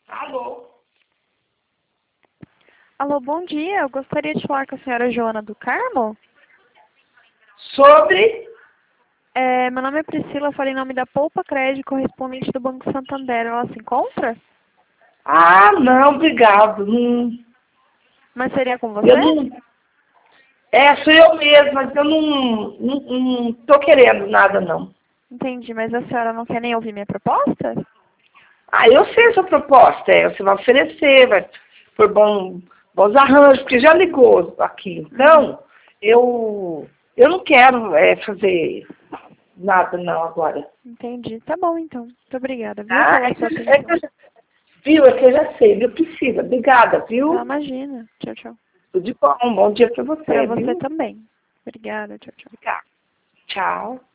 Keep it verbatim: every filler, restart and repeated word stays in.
Alô? Alô, bom dia. Eu gostaria de falar com a senhora Joana do Carmo. Sobre? É, meu nome é Priscila, eu falei em nome da Poupa Crédito, correspondente do Banco Santander. Ela se encontra? Ah, não, obrigado. Hum, Mas seria com você? eu não... É, sou eu mesma, mas eu não, não, não tô querendo nada, não. Entendi, mas a senhora não quer nem ouvir minha proposta? Ah, eu sei a sua proposta, é, você vai oferecer, vai por bom, bons arranjos, porque já ligou aqui. Então, Uhum. eu, eu não quero é, fazer nada, não, agora. Entendi. Tá bom, então. Muito obrigada, viu, Tá? pela É que, sua eu- é que atenção. eu já, viu? É que eu já sei, viu, Priscila? Obrigada, Tá, viu? imagina. Tchau, tchau. Tudo de bom, um bom dia pra Pra você, você viu? também. Obrigada, tchau, tchau. Obrigada. Tchau.